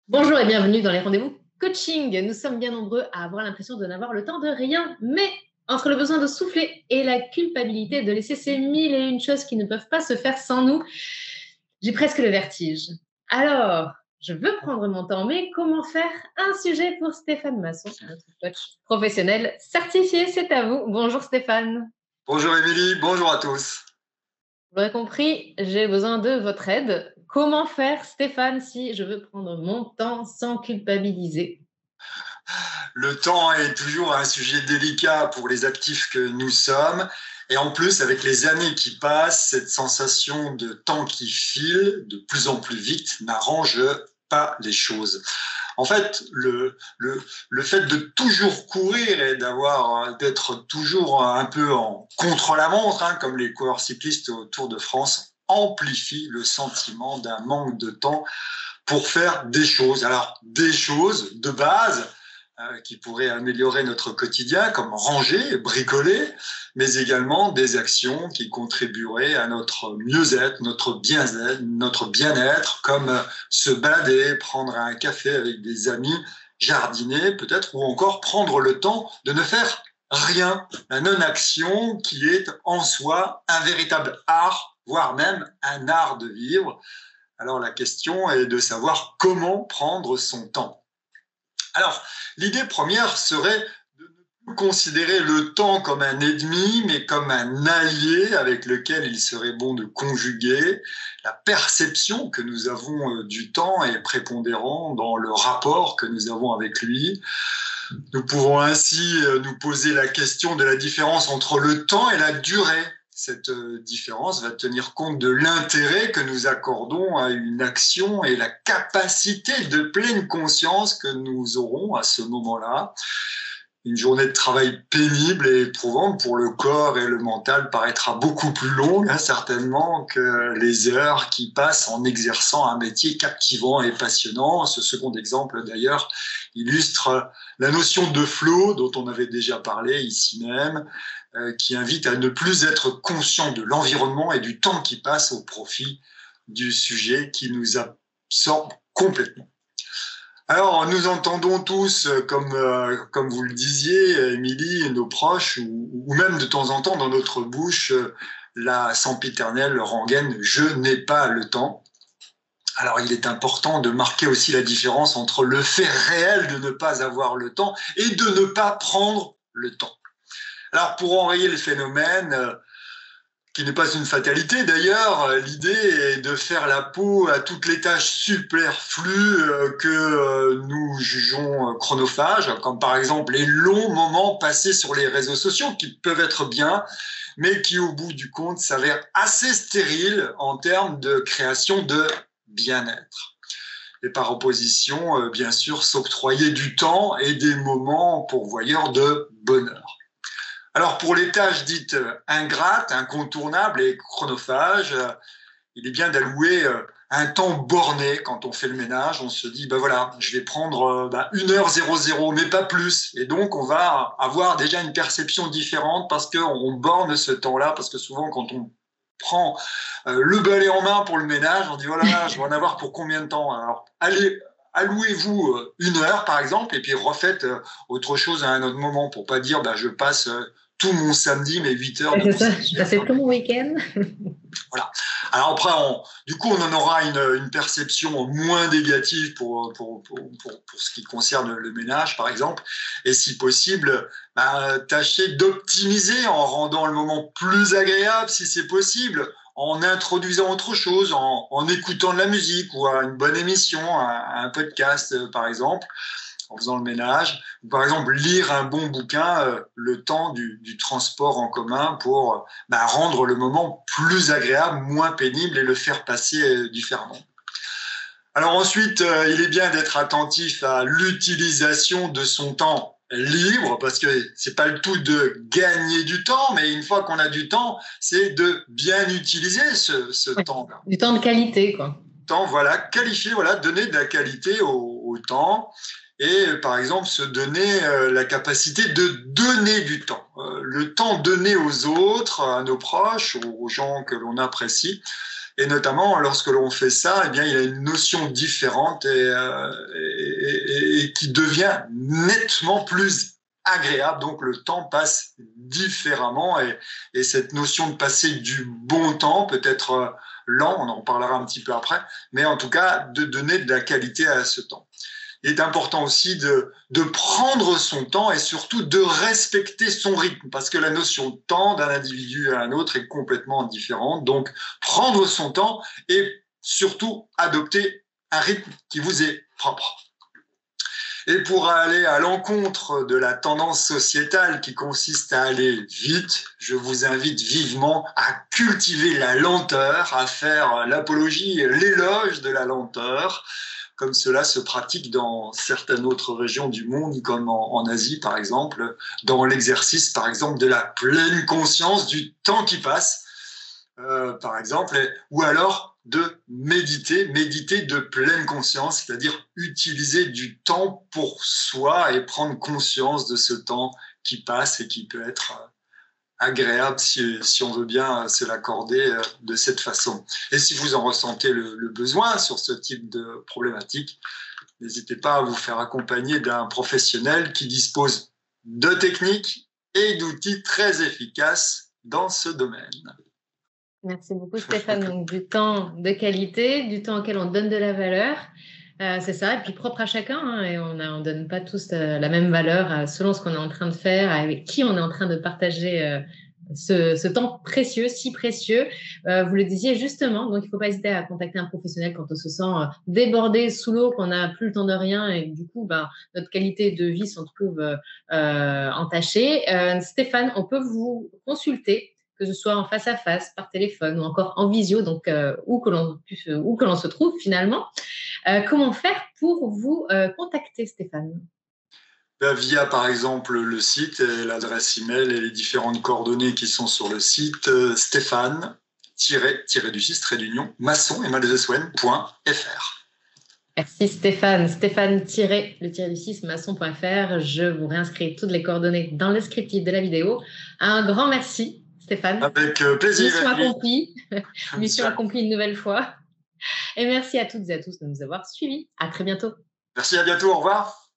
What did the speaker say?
Bonjour et bienvenue dans les rendez-vous coaching. Nous sommes bien nombreux à avoir l'impression de n'avoir le temps de rien, mais entre le besoin de souffler et la culpabilité de laisser ces mille et une choses qui ne peuvent pas se faire sans nous, j'ai presque le vertige. Alors, je veux prendre mon temps, mais comment faire un sujet pour Stéphane Masson, notre coach professionnel certifié? C'est à vous. Bonjour Stéphane. Bonjour Émilie, bonjour à tous. Vous l'aurez compris, j'ai besoin de votre aide. Comment faire, Stéphane, si je veux prendre mon temps sans culpabiliser? Le temps est toujours un sujet délicat pour les actifs que nous sommes. Et en plus, avec les années qui passent, cette sensation de temps qui file de plus en plus vite n'arrange pas les choses. En fait, le fait de toujours courir et d'être toujours un peu en contre-la-montre, comme les coureurs cyclistes au Tour de France, amplifie le sentiment d'un manque de temps pour faire des choses. Alors, des choses de base qui pourraient améliorer notre quotidien, comme ranger, bricoler, mais également des actions qui contribueraient à notre mieux-être, notre bien-être, comme se balader, prendre un café avec des amis, jardiner peut-être, ou encore prendre le temps de ne faire rien. La non-action qui est en soi un véritable art, voire même un art de vivre. Alors la question est de savoir comment prendre son temps. Alors, l'idée première serait de ne plus considérer le temps comme un ennemi, mais comme un allié avec lequel il serait bon de conjuguer. La perception que nous avons du temps est prépondérante dans le rapport que nous avons avec lui. Nous pouvons ainsi nous poser la question de la différence entre le temps et la durée. Cette différence va tenir compte de l'intérêt que nous accordons à une action et la capacité de pleine conscience que nous aurons à ce moment-là. Une journée de travail pénible et éprouvante pour le corps et le mental paraîtra beaucoup plus longue, certainement, que les heures qui passent en exerçant un métier captivant et passionnant. Ce second exemple, d'ailleurs, illustre la notion de flow dont on avait déjà parlé ici même, qui invite à ne plus être conscient de l'environnement et du temps qui passe au profit du sujet qui nous absorbe complètement. Alors, nous entendons tous, comme vous le disiez, Émilie, nos proches, ou même de temps en temps dans notre bouche, la sempiternelle rengaine « je n'ai pas le temps ». Alors, il est important de marquer aussi la différence entre le fait réel de ne pas avoir le temps et de ne pas prendre le temps. Alors, pour enrayer le phénomène, qui n'est pas une fatalité d'ailleurs, l'idée est de faire la peau à toutes les tâches superflues que nous jugeons chronophages, comme par exemple les longs moments passés sur les réseaux sociaux, qui peuvent être bien, mais qui au bout du compte s'avèrent assez stériles en termes de création de bien-être. Et par opposition, bien sûr, s'octroyer du temps et des moments pourvoyeurs de bonheur. Alors pour les tâches dites ingrates, incontournables et chronophages, il est bien d'allouer un temps borné quand on fait le ménage. On se dit, ben voilà, je vais prendre 1h00, mais pas plus. Et donc on va avoir déjà une perception différente parce qu'on borne ce temps-là, parce que souvent quand on prend le balai en main pour le ménage, on dit, voilà, je vais en avoir pour combien de temps? Alors allez, allouez-vous 1 heure par exemple, et puis refaites autre chose à un autre moment pour pas dire je passe tout mon samedi, mes 8 heures de C'est mon ça, samedi. je passais tout mon week-end. Voilà. Alors après, du coup, on en aura une perception moins négative pour ce qui concerne le ménage, par exemple. Et si possible, tâchez d'optimiser en rendant le moment plus agréable, si c'est possible, en introduisant autre chose, en écoutant de la musique ou une bonne émission, un podcast, par exemple, en faisant le ménage, ou par exemple lire un bon bouquin le temps du transport en commun pour rendre le moment plus agréable, moins pénible et le faire passer différemment. Alors ensuite, il est bien d'être attentif à l'utilisation de son temps libre, parce que c'est pas le tout de gagner du temps, mais une fois qu'on a du temps, c'est de bien utiliser ce temps-là. Du temps de qualité, quoi. Temps, voilà, qualifier, voilà, donner de la qualité au temps et par exemple se donner la capacité de donner du temps. Le temps donné aux autres, à nos proches, aux gens que l'on apprécie, Et notamment, lorsque l'on fait ça, eh bien, il y a une notion différente et qui devient nettement plus agréable. Donc, le temps passe différemment et cette notion de passer du bon temps, peut-être lent, on en parlera un petit peu après, mais en tout cas, de donner de la qualité à ce temps. Il est important aussi de prendre son temps et surtout de respecter son rythme, parce que la notion de temps d'un individu à un autre est complètement différente. Donc, prendre son temps et surtout adopter un rythme qui vous est propre. Et pour aller à l'encontre de la tendance sociétale qui consiste à aller vite, je vous invite vivement à cultiver la lenteur, à faire l'apologie et l'éloge de la lenteur, comme cela se pratique dans certaines autres régions du monde, comme en Asie par exemple, dans l'exercice par exemple de la pleine conscience du temps qui passe, par exemple, ou alors de méditer de pleine conscience, c'est-à-dire utiliser du temps pour soi et prendre conscience de ce temps qui passe et qui peut être agréable si on veut bien se l'accorder de cette façon. Et si vous en ressentez le besoin sur ce type de problématique, n'hésitez pas à vous faire accompagner d'un professionnel qui dispose de techniques et d'outils très efficaces dans ce domaine. Merci beaucoup Stéphane. Donc du temps de qualité, du temps auquel on donne de la valeur, c'est ça, et puis propre à chacun, hein, et on ne donne pas tous la même valeur selon ce qu'on est en train de faire, avec qui on est en train de partager ce temps précieux, si précieux. Vous le disiez justement, donc il ne faut pas hésiter à contacter un professionnel quand on se sent débordé, sous l'eau, qu'on n'a plus le temps de rien et du coup, notre qualité de vie s'en trouve entachée. Stéphane, on peut vous consulter, que ce soit en face à face, par téléphone ou encore en visio, donc où que l'on se trouve finalement. Comment faire pour vous contacter, Stéphane ? Via par exemple le site, et l'adresse email et les différentes coordonnées qui sont sur le site Stéphane-maçon.fr. Merci Stéphane. Stéphane-le-6 maçon.fr. Je vous réinscris toutes les coordonnées dans le descriptif de la vidéo. Un grand merci Stéphane. Avec plaisir. Mission accomplie. Mission accomplie une nouvelle fois. Et merci à toutes et à tous de nous avoir suivis. À très bientôt. Merci, à bientôt. Au revoir.